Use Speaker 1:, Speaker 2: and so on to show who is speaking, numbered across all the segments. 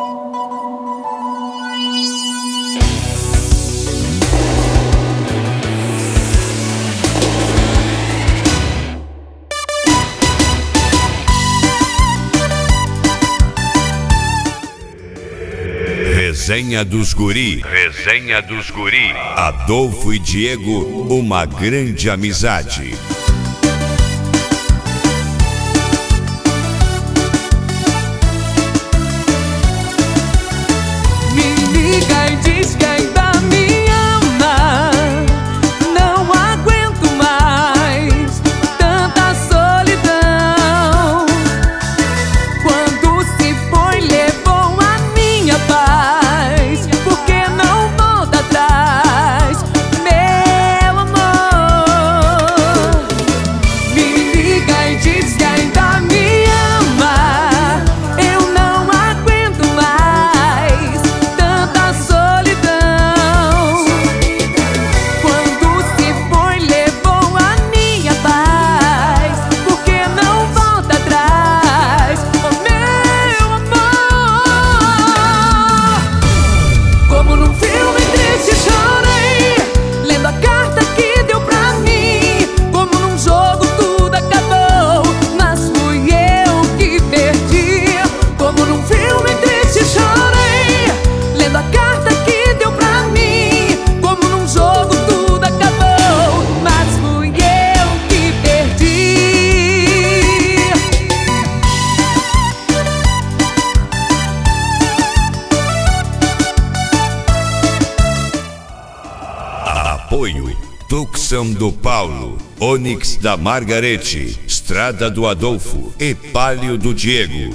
Speaker 1: Resenha dos Guri. Resenha dos Guri. Adolfo e Diego, uma grande amizade.
Speaker 2: Me liga e diz que ainda me ama. Não aguento mais tanta solidão. Quando se foi, levou a minha paz. Por que não volta atrás, meu amor? Me liga e diz que ainda me ama. Eu não aguento mais tanta solidão. Quando se foi, levou a minha paz. Por que não volta atrás, oh meu amor? Como num filme triste chorei, lendo a carta que deu pra mim. Como num jogo tudo acabou, mas fui eu que perdi. Como num filme triste chorei, lendo a carta que deu pra mim. Como num jogo tudo acabou, mas fui eu que perdi.
Speaker 1: Apoio: Tucson do Paulo, Onix da Margarete, Estrada do Adolfo e Palio do Diego.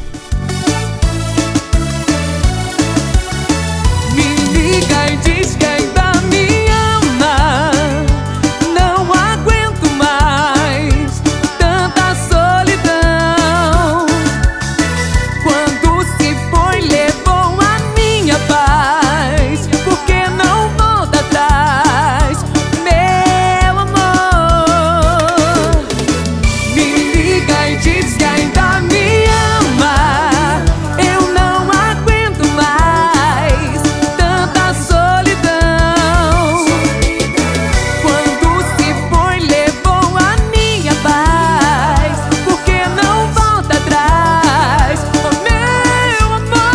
Speaker 2: Me liga e diz que ainda me ama. Não aguento mais tanta solidão. Quando se foi, levou a minha paz. Por que não volta atrás, meu amor? Me liga e diz que ainda me ama. Eu não aguento mais tanta solidão. Quando se foi, levou a minha paz. Por que não volta atrás, oh meu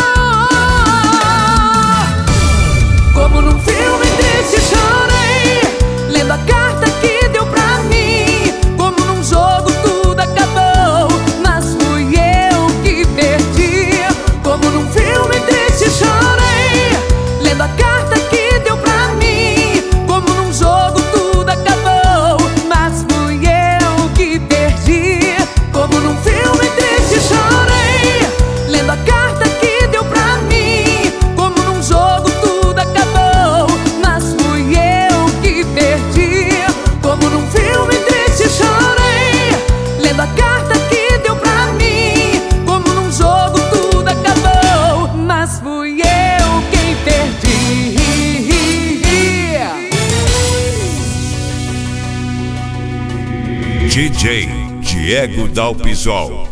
Speaker 2: amor? Como num filme triste chorei, lendo a carta que deu pra mim. Como num jogo tudo acabou, mas fui eu que perdi. Como num filme triste chorei, lendo a carta que deu pra mim. Como num jogo tudo acabou, mas fui eu que perdi. Como num filme triste chorei, lendo a carta que deu pra mim. Como num jogo tudo acabou, mas fui eu que perdi. Como num filme triste chorei, lendo a carta que deu pra mim. Como num jogo tudo acabou, mas fui eu quem perdi.
Speaker 1: DJ Diego Dalpisol.